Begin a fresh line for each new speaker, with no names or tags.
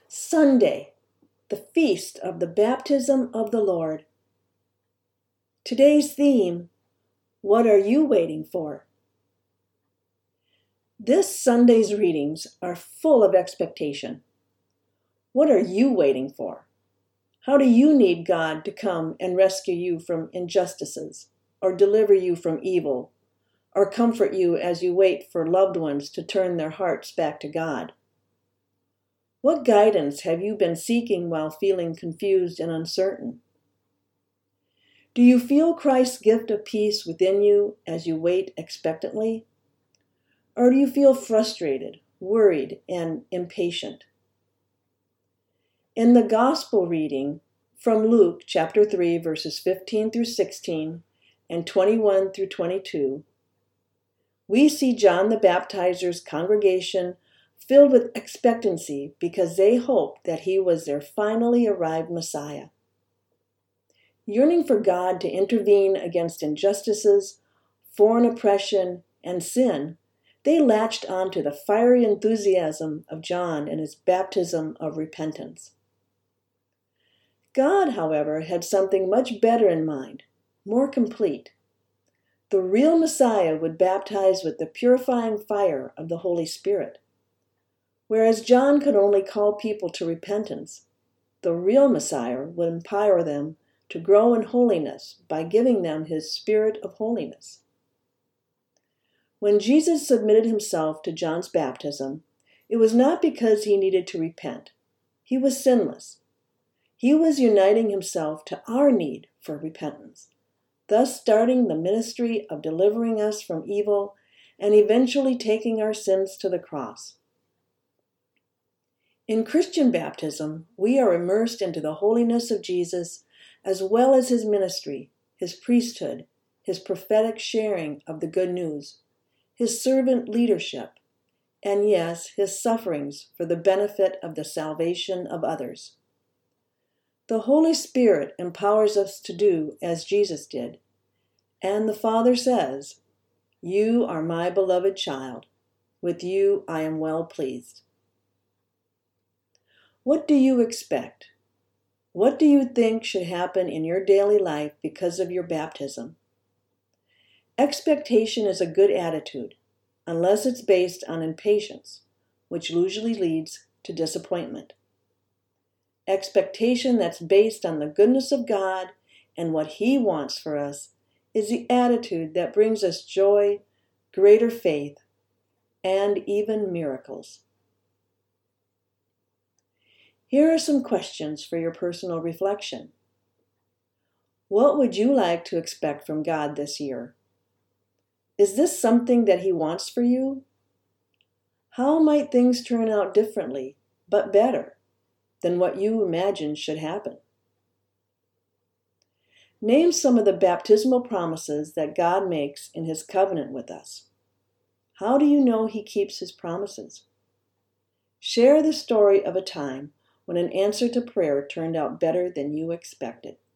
Sunday, the feast of the baptism of the Lord. Today's theme, what are you waiting for? This Sunday's readings are full of expectation. What are you waiting for? How do you need God to come and rescue you from injustices, or deliver you from evil, or comfort you as you wait for loved ones to turn their hearts back to God? What guidance have you been seeking while feeling confused and uncertain? Do you feel Christ's gift of peace within you as you wait expectantly? Or do you feel frustrated, worried, and impatient? In the Gospel reading from Luke chapter 3, verses 15 through 16 and 21 through 22, we see John the Baptizer's congregation filled with expectancy because they hoped that he was their finally arrived Messiah. Yearning for God to intervene against injustices, foreign oppression, and sin, they latched onto the fiery enthusiasm of John and his baptism of repentance. God, however, had something much better in mind, more complete. The real Messiah would baptize with the purifying fire of the Holy Spirit. Whereas John could only call people to repentance, the real Messiah would empower them to grow in holiness by giving them his spirit of holiness. When Jesus submitted himself to John's baptism, it was not because he needed to repent. He was sinless. He was uniting himself to our need for repentance, thus starting the ministry of delivering us from evil and eventually taking our sins to the cross. In Christian baptism, we are immersed into the holiness of Jesus as well as his ministry, his priesthood, his prophetic sharing of the good news, his servant leadership, and yes, his sufferings for the benefit of the salvation of others. The Holy Spirit empowers us to do as Jesus did, and the Father says, "You are my beloved child. With you I am well pleased." What do you expect? What do you think should happen in your daily life because of your baptism? Expectation is a good attitude, unless it's based on impatience, which usually leads to disappointment. Expectation that's based on the goodness of God and what he wants for us is the attitude that brings us joy, greater faith, and even miracles. Here are some questions for your personal reflection. What would you like to expect from God this year? Is this something that he wants for you? How might things turn out differently, but better, than what you imagine should happen? Name some of the baptismal promises that God makes in his covenant with us. How do you know he keeps his promises? Share the story of a time when an answer to prayer turned out better than you expected.